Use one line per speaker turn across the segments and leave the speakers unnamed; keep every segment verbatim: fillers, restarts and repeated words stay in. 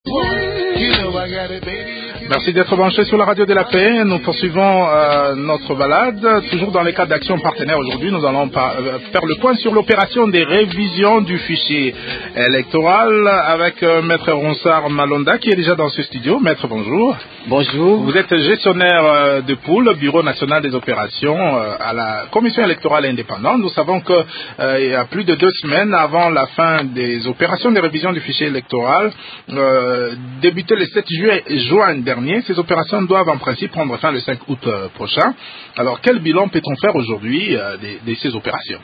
Merci d'être branché sur la radio de la paix. Nous poursuivons euh, notre balade, toujours dans les cadres d'action partenaire. Aujourd'hui, nous allons par, euh, faire le point sur l'opération des révisions du fichier électoral avec euh, Maître Ronsard Malonda qui est déjà dans ce studio. Maître, bonjour.
Bonjour.
Vous êtes gestionnaire euh, de pool, Bureau national des opérations euh, à la Commission électorale indépendante. Nous savons que euh, il y a plus de deux semaines avant la fin des opérations de révision du fichier électoral, euh, débuté le sept juin dernier. Ces opérations doivent en principe prendre fin le cinq août euh, prochain. Alors, quel bilan peut-on faire aujourd'hui euh, de, de ces opérations?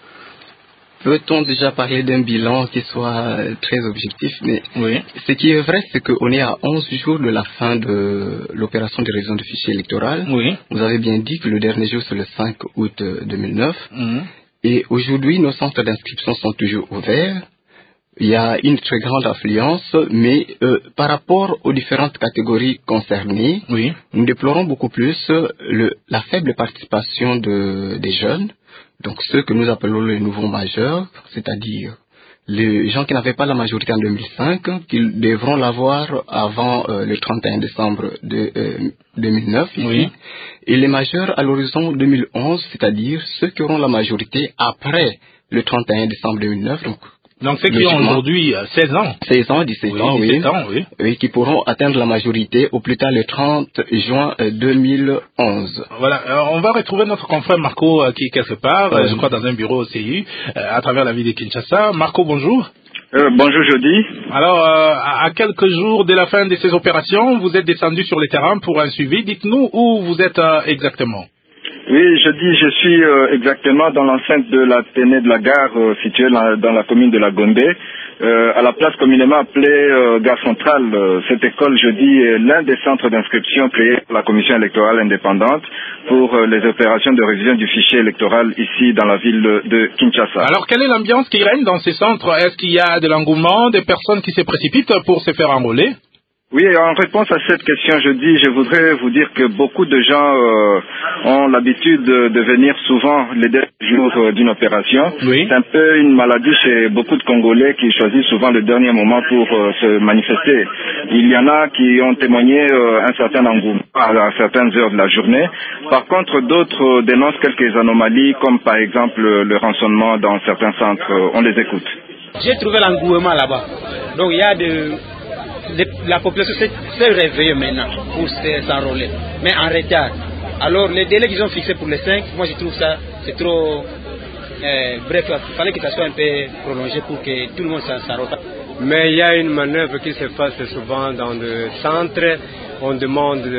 Peut-on déjà parler d'un bilan qui soit très objectif? Mais
oui.
Ce qui est vrai, c'est qu'on est à onze jours de la fin de l'opération de révision du fichier électoral.
Oui.
Vous avez bien dit que le dernier jour, c'est le cinq août deux mille neuf.
Mm-hmm.
Et aujourd'hui, nos centres d'inscription sont toujours ouverts. Il y a une très grande affluence, mais euh, par rapport aux différentes catégories concernées,
oui.
nous déplorons beaucoup plus le, la faible participation de, des jeunes, donc ceux que nous appelons les nouveaux majeurs, c'est-à-dire les gens qui n'avaient pas la majorité en deux mille cinq, qu'ils devront l'avoir avant euh, le trente et un décembre de, euh, deux mille neuf, ici,
oui.
Et les majeurs à l'horizon deux mille onze, c'est-à-dire ceux qui auront la majorité après le trente et un décembre deux mille neuf, donc
Donc, ceux qui ont aujourd'hui seize ans.
seize ans, dix-sept
oui,
ans,
dix-sept
oui.
ans, oui.
Oui, qui pourront atteindre la majorité au plus tard le trente juin deux mille onze.
Voilà, alors, on va retrouver notre confrère Marco euh, qui est quelque part,
oui.
euh, je crois dans un bureau au C I, euh, à travers la ville de Kinshasa. Marco, bonjour.
Euh, bonjour, Jody.
Alors, euh, à quelques jours de la fin de ces opérations, vous êtes descendu sur le terrain pour un suivi. Dites-nous où vous êtes euh, exactement.
Oui, je dis, je suis euh, exactement dans l'enceinte de la Ténée de la gare euh, située dans, dans la commune de la Gombe, euh, à la place communément appelée euh, gare centrale. Euh, cette école, je dis, est l'un des centres d'inscription créés par la Commission électorale indépendante pour euh, les opérations de révision du fichier électoral ici dans la ville de Kinshasa.
Alors, quelle est l'ambiance qui règne dans ces centres? Est-ce qu'il y a de l'engouement, des personnes qui se précipitent pour se faire enrôler?
Oui, en réponse à cette question, je dis, je voudrais vous dire que beaucoup de gens euh, ont l'habitude de, de venir souvent les derniers jours euh, d'une opération.
Oui.
C'est un peu une maladie chez beaucoup de Congolais qui choisissent souvent le dernier moment pour euh, se manifester. Il y en a qui ont témoigné euh, un certain engouement à, à certaines heures de la journée. Par contre, d'autres euh, dénoncent quelques anomalies, comme par exemple le rançonnement dans certains centres. Euh, on les écoute.
J'ai trouvé l'engouement là-bas. Donc il y a de... la population s'est réveillée maintenant pour s'enrôler, mais en retard. Alors les délais qu'ils ont fixés pour les cinq, moi je trouve ça c'est trop euh, bref, il fallait que ça soit un peu prolongé pour que tout le monde s'enrôle.
Mais il y a une manœuvre qui se passe souvent dans le centre, on demande de,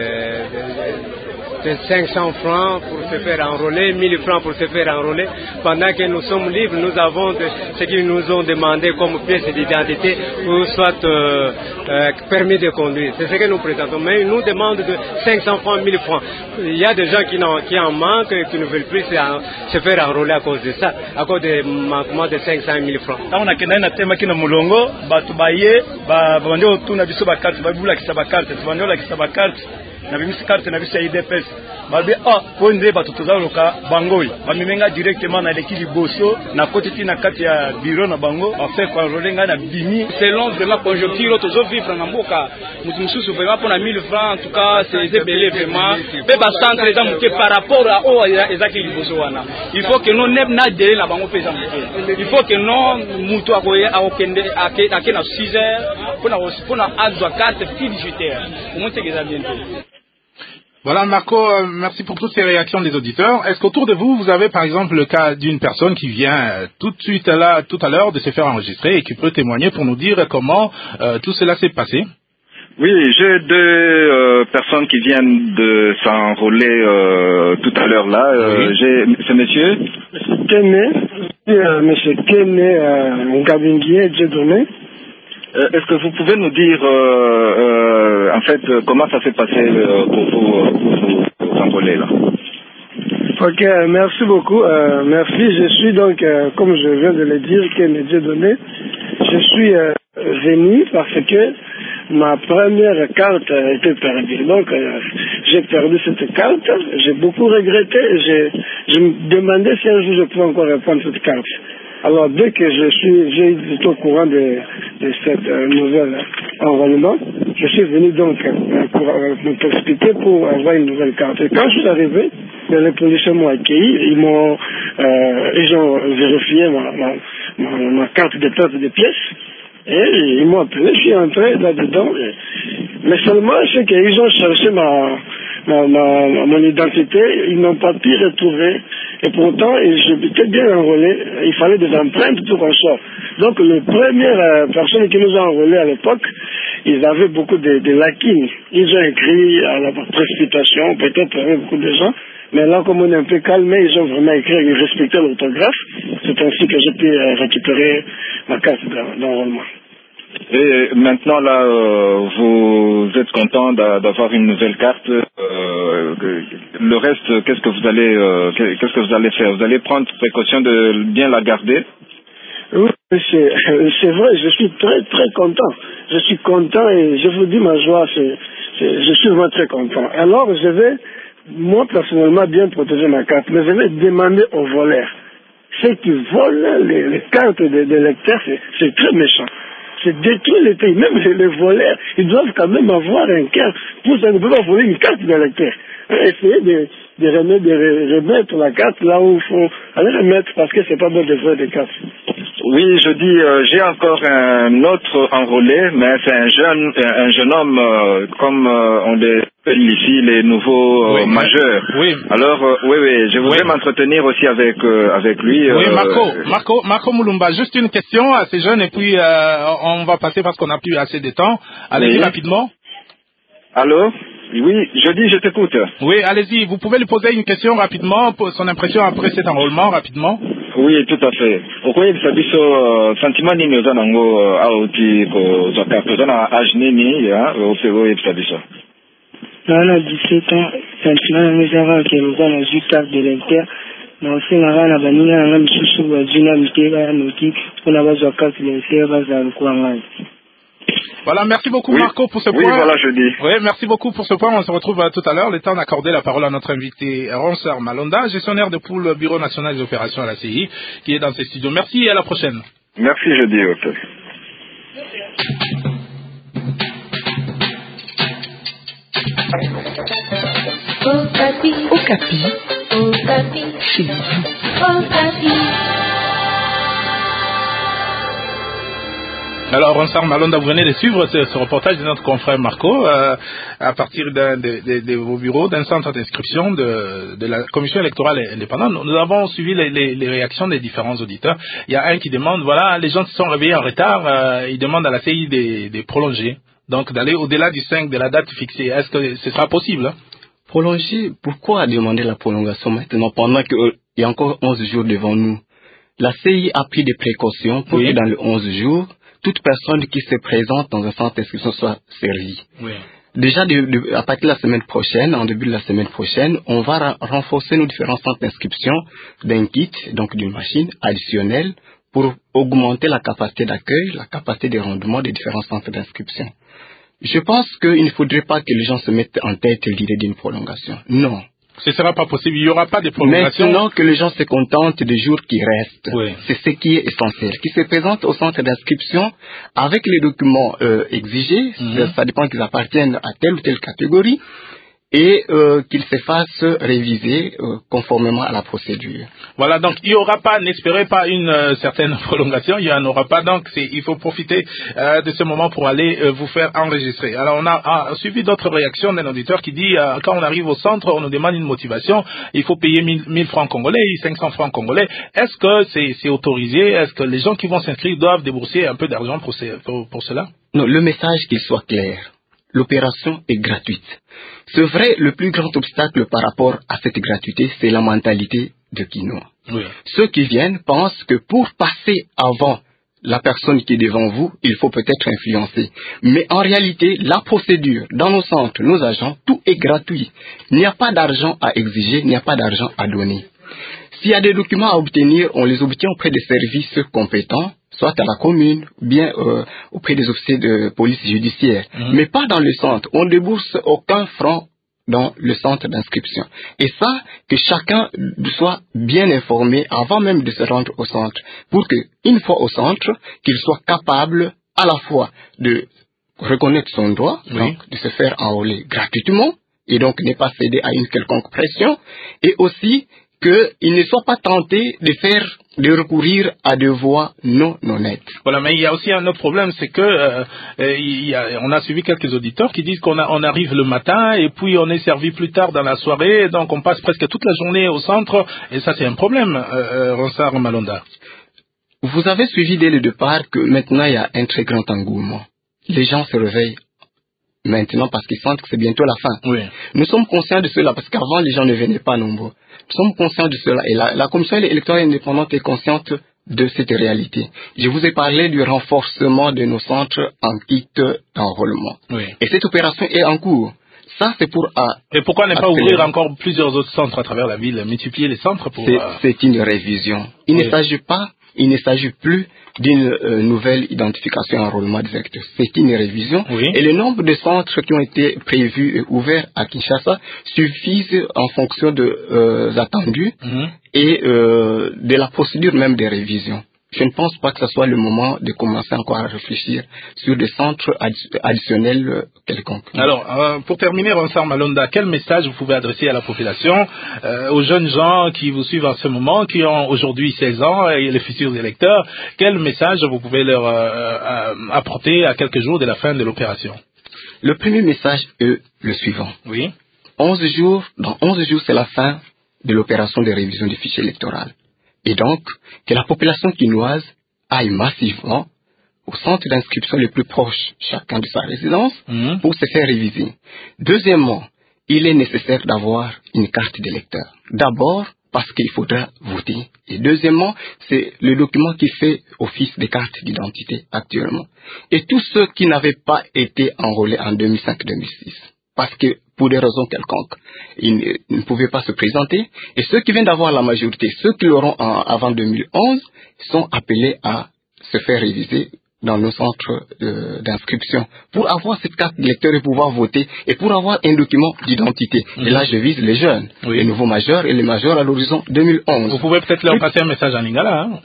de, de cinq cents francs pour se faire enrôler, mille francs pour se faire enrôler, pendant que nous sommes libres, nous avons de, ce qu'ils nous ont demandé comme pièce d'identité ou soit euh, euh, permis de conduire. C'est ce que nous présentons, mais ils nous demandent de cinq cents francs, mille francs. Il y a des gens qui, en, qui en manquent, qui ne veulent plus se faire enrôler à cause de ça, à cause des manquements de cinq cents mille francs.
Mulongo batu baye ba bande tuna biso ba carte ba bula kisa ba carte tubande la kisa ba carte na bimisi carte na biso I D P S babe ah konde batu tozaloka bangoi ba mimenga directement na l'équipe bosso na côté na kati ya bureau na bango ba fait quoi rolenga na bimi
selon vraiment conjoncture tozo vivre na mboka mutu mususu vraiment pour na mille francs en tout cas c'est belé vraiment pe ba centre les amuke par rapport à o ezaki bosso wana il faut que non neb na délai na bango pesa muke il faut que non mutu akoye akende ake na six heures pour na pour na azwa carte fiduciaire au moins c'est que ça bientôt.
Voilà Marco, euh, merci pour toutes ces réactions des auditeurs. Est-ce qu'autour de vous, vous avez par exemple le cas d'une personne qui vient euh, tout de suite là, tout à l'heure de se faire enregistrer et qui peut témoigner pour nous dire comment euh, tout cela s'est passé?
Oui, j'ai deux euh, personnes qui viennent de s'enrôler euh, tout à l'heure là. Euh, oui. J'ai, c'est monsieur
Kene, euh, monsieur Kene euh, Ngabingie Dieudonné.
Euh, est-ce que vous pouvez nous dire euh, euh, en fait euh, comment ça s'est passé euh, pour vous pour vous enrôler là?
Ok, merci beaucoup. Euh, merci. Je suis donc, euh, comme je viens de le dire, Kene Dieudonné. Je suis euh, venu parce que ma première carte a été perdue. Donc, euh, j'ai perdu cette carte. J'ai beaucoup regretté. Je, je me demandais si un jour je pouvais encore reprendre cette carte. Alors, dès que je suis, j'ai été au courant de, de cette euh, nouvelle enrôlement, je suis venu donc euh, pour euh, m'expliquer pour avoir une nouvelle carte. Et quand je suis arrivé, les policiers m'ont accueilli, ils m'ont, euh, ils ont vérifié ma, ma, ma, ma carte de perte de pièces. Et ils m'ont appelé, je suis entré là-dedans. Et... Mais seulement, c'est qu'ils ont cherché ma, ma, ma, mon identité, ils n'ont pas pu retrouver. Et pourtant, j'étais bien enrôlé, il fallait des empreintes pour qu'on sorte. Donc, les premières euh, personnes qui nous ont enrôlés à l'époque, ils avaient beaucoup de, de lacunes. Ils ont écrit à la précipitation, peut-être avec beaucoup de gens. Mais là, comme on est un peu calmé, ils ont vraiment écrit, ils respectaient l'autographe. C'est ainsi que j'ai pu euh, récupérer ma carte d'enrôlement.
Et maintenant, là, euh, vous êtes content d'avoir une nouvelle carte. Euh, le reste, qu'est-ce que vous allez, euh, qu'est-ce que vous allez faire? Vous allez prendre précaution de bien la garder?
Oui, c'est vrai, je suis très très content. Je suis content et je vous dis ma joie, c'est, je suis vraiment très content. Alors, je vais, moi personnellement, bien protéger ma carte, mais je vais demander aux voleurs. Ceux qui volent les, les cartes des de lecteurs, c'est très méchant. C'est détruire les pays, même les, les voleurs, ils doivent quand même avoir un carte. Pour ça, ils ne peuvent pas voler une carte de lecteur. Essayez de, de, remettre, de remettre la carte là où il faut aller remettre parce que c'est pas bon de faire des cartes.
Oui, je dis, euh, j'ai encore un autre enrôlé, mais c'est un jeune, un jeune homme, euh, comme euh, on les appelle ici, les nouveaux euh, oui, majeurs.
Oui.
Alors, euh, oui, oui, je voudrais oui. m'entretenir aussi avec euh, avec lui.
Oui,
euh,
Marco, Marco, Marco Mulumba, juste une question à ces jeunes et puis euh, on va passer parce qu'on n'a plus assez de temps. Allez-y oui. rapidement.
Allô? Oui, je dis, je t'écoute.
Oui, allez-y, vous pouvez lui poser une question rapidement, pour son impression après cet enrôlement, rapidement.
Oui, tout à fait. okoyebisa biso sentiment nini oza nango auti kozwa carte oza na age nini ya oyebisa biso?
Naana dix-sept ans, sentiment nango ezaka ke oza nazwi carte de lecteur na osengaka na baninga nanga misusu bazwi na miteka ya noki mpona bazwa carte de lecteur bazala lokola ngai.
Voilà, merci beaucoup
oui.
Marco pour ce
oui,
point.
Oui, voilà, je dis.
Oui, merci beaucoup pour ce point. On se retrouve tout à l'heure. Le temps d'accorder la parole à notre invité Ronsard Malonda, gestionnaire de pool Bureau national des opérations à la C I, qui est dans ces studios. Merci et à la prochaine.
Merci, je dis. Ok.
Okapi. Okapi. Okapi. Chez vous. Okapi.
Alors, Ronsard Malonda, vous venez de suivre ce, ce reportage de notre confrère Marco euh, à partir de, de, de, de vos bureaux, d'un centre d'inscription de, de la commission électorale indépendante. Nous avons suivi les, les, les réactions des différents auditeurs. Il y a un qui demande, voilà, les gens se sont réveillés en retard, euh, ils demandent à la C I de, de prolonger, donc d'aller au-delà du cinq de la date fixée. Est-ce que ce sera possible hein?
Prolonger, pourquoi demander la prolongation maintenant pendant qu'il euh, y a encore onze jours devant nous? La C I a pris des précautions pour oui. que dans les onze jours, toute personne qui se présente dans un centre d'inscription soit servie.
Oui.
Déjà, de, de, à partir de la semaine prochaine, en début de la semaine prochaine, on va ra- renforcer nos différents centres d'inscription d'un kit, donc d'une machine additionnelle, pour augmenter la capacité d'accueil, la capacité de rendement des différents centres d'inscription. Je pense qu'il ne faudrait pas que les gens se mettent en tête l'idée d'une prolongation. Non.
Ce ne sera pas possible, il n'y aura pas de prolongation.
Maintenant que les gens se contentent des jours qui restent,
oui.
c'est ce qui est essentiel. Qui se présentent au centre d'inscription avec les documents euh, exigés, mm-hmm. ça, ça dépend qu'ils appartiennent à telle ou telle catégorie, et euh, qu'ils se fassent réviser euh, conformément à la procédure.
Voilà, donc il n'y aura pas, n'espérez pas une euh, certaine prolongation, il n'y en aura pas, donc c'est, il faut profiter euh, de ce moment pour aller euh, vous faire enregistrer. Alors on a, a suivi d'autres réactions d'un auditeur qui dit, euh, quand on arrive au centre, on nous demande une motivation, il faut payer mille francs congolais, cinq cents francs congolais. Est-ce que c'est, c'est autorisé? Est-ce que les gens qui vont s'inscrire doivent débourser un peu d'argent pour, ce, pour, pour cela?
Non, le message qu'il soit clair. L'opération est gratuite. C'est vrai, le plus grand obstacle par rapport à cette gratuité, c'est la mentalité de Quinoa.
Oui.
Ceux qui viennent pensent que pour passer avant la personne qui est devant vous, il faut peut-être influencer. Mais en réalité, la procédure, dans nos centres, nos agents, tout est gratuit. Il n'y a pas d'argent à exiger, il n'y a pas d'argent à donner. S'il y a des documents à obtenir, on les obtient auprès des services compétents, soit à la commune, ou bien euh, auprès des officiers de police judiciaire. Mmh. Mais pas dans le centre. On ne débourse aucun franc dans le centre d'inscription. Et ça, que chacun soit bien informé avant même de se rendre au centre, pour que, une fois au centre, qu'il soit capable à la fois de reconnaître son droit, oui. donc de se faire enrôler gratuitement, et donc ne pas céder à une quelconque pression, et aussi qu'il ne soit pas tenté de faire, de recourir à des voies non honnêtes.
Voilà, mais il y a aussi un autre problème, c'est que euh, il y a, on a suivi quelques auditeurs qui disent qu'on a, on arrive le matin et puis on est servi plus tard dans la soirée, donc on passe presque toute la journée au centre, et ça c'est un problème, euh, Ronsard Malonda.
Vous avez suivi dès le départ que maintenant il y a un très grand engouement. Les gens se réveillent maintenant parce qu'ils sentent que c'est bientôt la fin.
Oui.
Nous sommes conscients de cela parce qu'avant les gens ne venaient pas nombreux. Nous sommes conscients de cela et la, la commission électorale indépendante est consciente de cette réalité. Je vous ai parlé du renforcement de nos centres en kit d'enrôlement.
Oui.
Et cette opération est en cours. Ça, c'est pour... Euh,
et pourquoi ne pas ouvrir encore plusieurs autres centres à travers la ville, multiplier les centres pour...
C'est,
euh...
c'est une révision. Il oui. ne s'agit pas, il ne s'agit plus d'une euh, nouvelle identification enrôlement direct. C'est une révision.
Oui.
Et le nombre de centres qui ont été prévus et ouverts à Kinshasa suffisent en fonction de euh, attendus mm-hmm. et euh, de la procédure même des révisions. Je ne pense pas que ce soit le moment de commencer encore à réfléchir sur des centres additionnels euh, quelconques.
Alors, euh, pour terminer, Ronsard Malonda, quel message vous pouvez adresser à la population, euh, aux jeunes gens qui vous suivent en ce moment, qui ont aujourd'hui seize ans et les futurs électeurs, quel message vous pouvez leur euh, euh, apporter à quelques jours de la fin de l'opération?
Le premier message est le suivant.
Oui.
onze jours, dans onze jours, c'est la fin de l'opération de révision du fichier électoral. Et donc, que la population quinoise aille massivement au centre d'inscription le plus proche, chacun de sa résidence, mmh. pour se faire réviser. Deuxièmement, il est nécessaire d'avoir une carte d'électeur. D'abord, parce qu'il faudra voter. Et deuxièmement, c'est le document qui fait office de carte d'identité actuellement. Et tous ceux qui n'avaient pas été enrôlés en deux mille cinq deux mille six, parce que pour des raisons quelconques, ils ne, ils ne pouvaient pas se présenter. Et ceux qui viennent d'avoir la majorité, ceux qui l'auront en, avant deux mille onze, sont appelés à se faire réviser dans nos centres euh, d'inscription pour avoir cette carte d'électeur et pouvoir voter et pour avoir un document d'identité. Mmh. Et là, je vise les jeunes, oui. les nouveaux majeurs et les majeurs à l'horizon deux mille onze.
Vous pouvez peut-être leur passer un message en lingala. Hein?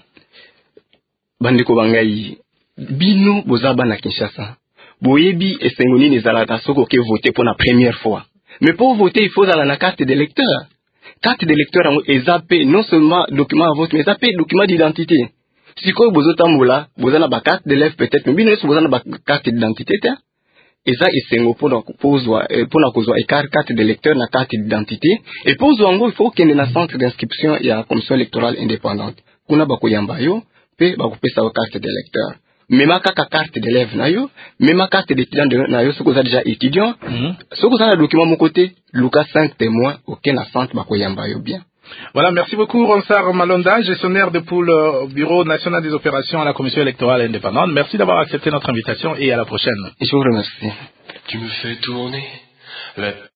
Bandeko Bangayi, bino bozaba na Kinshasa. Boyebi et Sengoni nezalata soko ke voter pour la première fois. Mais pour voter, il faut avoir la carte d'électeur. Carte d'électeur est zappé non seulement document à vote, mais zappé document d'identité. Si quoi vous êtes moula, vous avez la carte d'élève peut-être, mais bien vous avez la carte d'identité. Et ça, il s'engo pour la pour la cause écart carte d'électeur na carte d'identité. Et pour zongo, il faut qu'il y ait un centre d'inscription et la commission électorale indépendante. Kuna bakoyambayo, pe bakoupe sa carte d'électeur. Même à la carte d'élève nayo, même à carte d'étudiant nayo, ce que vous avez déjà étudiant, ce que vous avez le document mon côté, Lucas cinq témoins, aucun centre bakoyambayo bien.
Voilà, merci beaucoup Ronsard Malonda, gestionnaire de pool au Bureau national des opérations à la Commission électorale indépendante. Merci d'avoir accepté notre invitation et à la prochaine.
Je vous remercie.
Tu me fais tourner la